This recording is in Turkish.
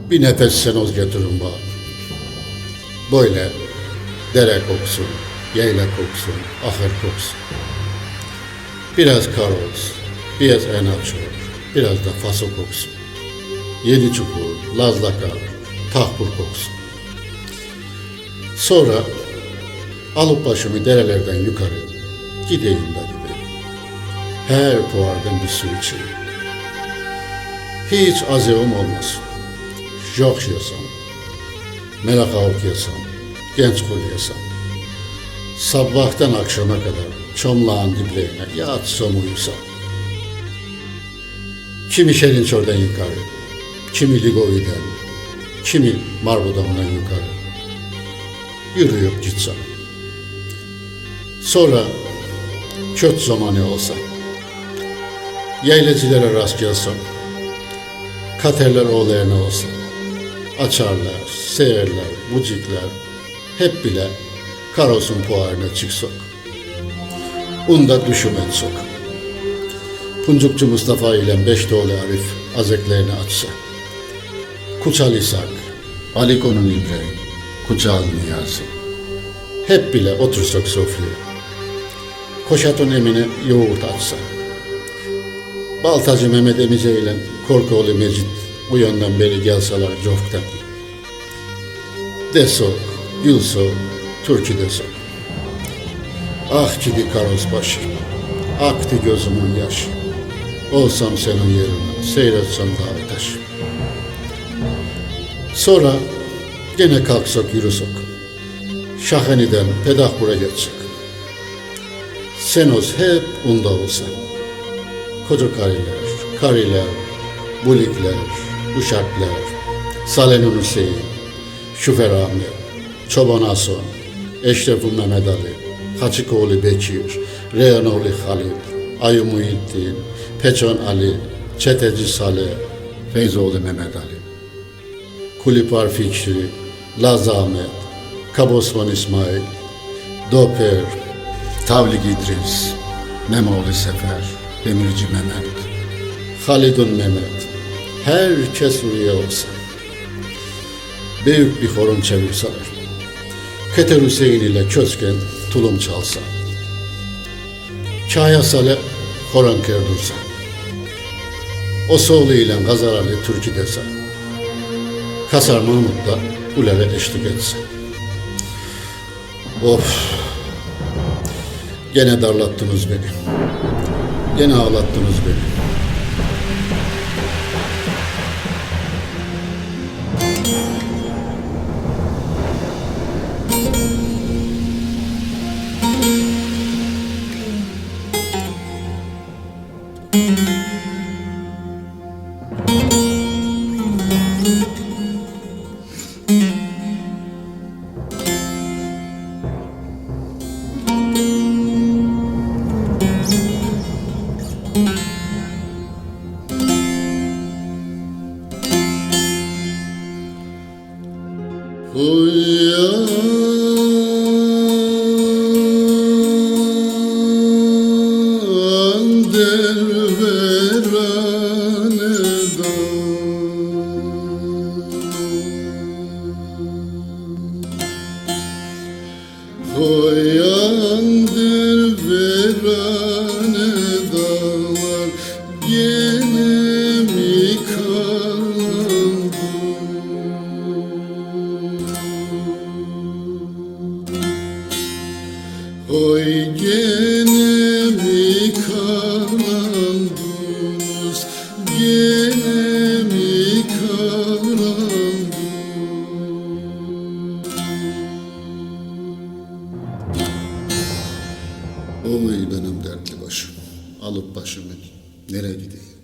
Bir nefes senoz getirin bana. Böyle dere koksun, yayla koksun, ahır koksun. Biraz karoz, biraz enaçor, biraz da faso koksun. Yedi çukur, lazlaka, tahpur koksun. Sonra alıp başımı derelerden yukarı gideyim de gideyim. Her puardan bir su içeyim. Hiç azevim olmasın. Yok yasam, melek avuk yasam, genç kul yasam. Sabahtan akşama kadar çomlağın diblerine yatsam uyusam. Kimi Şerinçor'dan yukarı, kimi Ligovi'den, kimi Marbodam'dan yukarı. Yürüyüp gitsem. Sonra kötü zamanı olsa, yaylacılara rast gelsem, katerler oğullarına olsa, açarlar, seyrler, bucikler, hep bile Karos'un puarına çıksak. Unda düşümen sok. Puncukçu Mustafa ile Beştoğlu Arif azeklerini açsa. Kuçalisak, Aliko'nun İbrahim, Kuçalını yazsın. Hep bile otursak sofraya. Koşatun Emine yoğurt açsa. Baltacı Mehmet Emice ile Korkoğlu Mecit bu yandan beri gelseler cofktan. Desok, gülsok, türkü desok. Ah gidi Karos başı, aktı gözümün yaşı. Olsam senin yerine, seyretsem dağı taş. Sonra gene kalksak yürüsek. Şahani'den Pedahbur'a geçsek. Senoz hep unda olsa. Koca kariler, bulikler, uşaklar, Salenun Hüseyin, Şüfer Ahmet, Çoban Hasan, Eşrefu Mehmet Ali, Haçikoğlu Bekir, Reyhanoğlu Halil, Ayı Muhittin, Peçon Ali, Çeteci Salih, Feyzoğlu Mehmet Ali, Kulipar Fikri, Laz Ahmet, Kabosman İsmail, Doper, Tavlik İdris, Memoğlu Sefer, Demirci Mehmet, Halidun Mehmet, herkes üye olsa, büyük bir horon çevirseler, Keter Hüseyin ile Kösken tulum çalsa, Kaya Saleh horon kerdursa, Osoğlu ile Gazaralı türkü dese, Kasar Mahmut da ulere eşlik etse. Of! Gene darlattınız beni. Gene ağlattınız beni. Uyan derveraneda, uyan derveraneda, gene mi kalandı? Oy gene mi kalandınız, gene mi kalandınız? Oy benim dertli başım, alıp başımı nereye gideyim?